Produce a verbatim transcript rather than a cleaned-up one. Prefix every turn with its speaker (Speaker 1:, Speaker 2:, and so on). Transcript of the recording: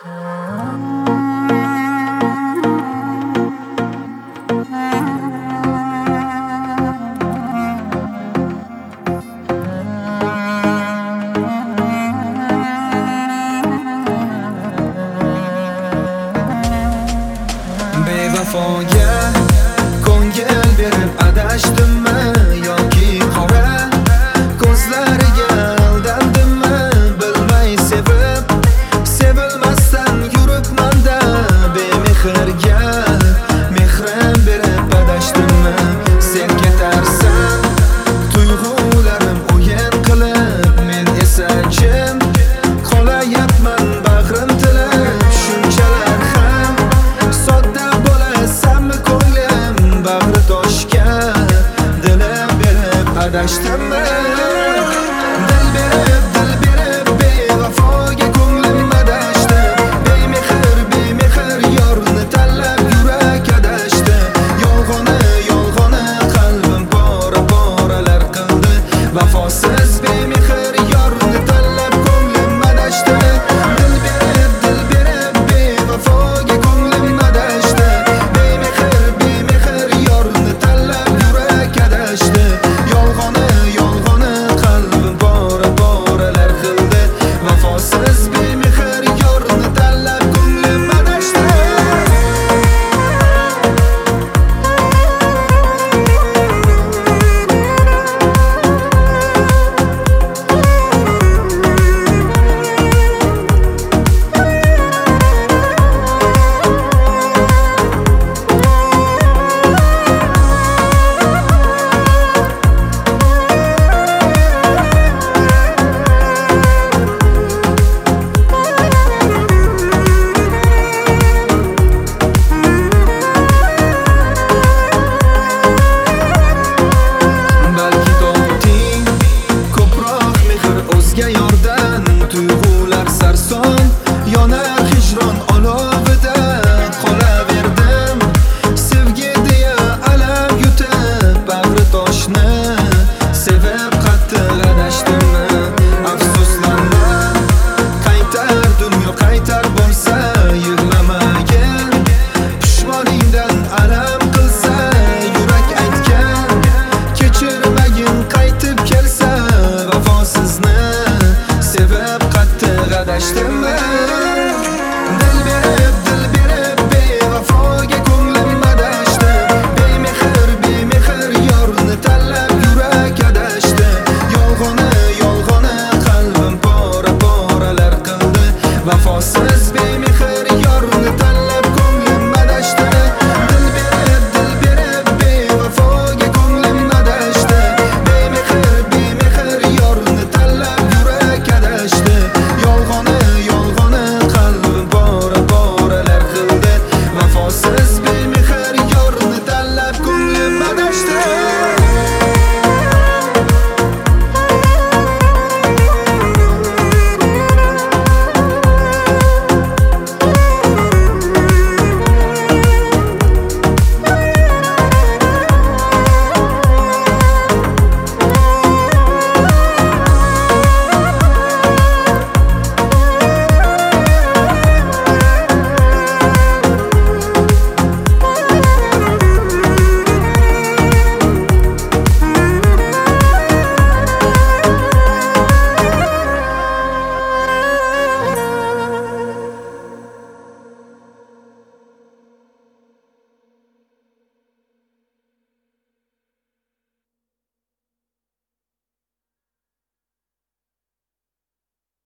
Speaker 1: Bevafoga ko'ngil berib adashdimmi yoki qora ko'zlariga aldandimmi bilmay sevib sevilmasdan yuribmanda bemehrga mehrim berib adashdimmi sen ketarsan tuyg'ularim o'yin qilib men esa jim qolayapman bag'rim tilib shunchalar ham sodda bo'lasanmi ko'nglim bag'ri toshga dilim berib adashdimmi dil berib dil berib bevafoga ko'nglim adashdi bemehr bemehr yorni tanlab yurak adashdi yolg'oni yolg'oni qalbim pora poralar qildi vafosiz bemehr yorni tanlab ko'nglim adashdi dil berib dil berib bevafoga ko'nglim adashdi bemehr bemehr yorni tanlab yurak adashdi yolg'oni yolg'oni qalbim pora poralar qildi vafosiz bemehr yorni tanlab ko'nglim adashdi balki topding ko'proq mehr o'zga yordan tuyg'ular sarson yonar hijron olovida qolaverdim sevgi deya alam yutib bag'ri toshni sevib qattiq adashdimmi afsuslanma qaytar dunyo qaytar bo'lsa yig'lamagin pushmoningdan alam qilsa yurak aytgan kechirmagin qaytib kelsa vafosizni sevib qattiq adashdimmi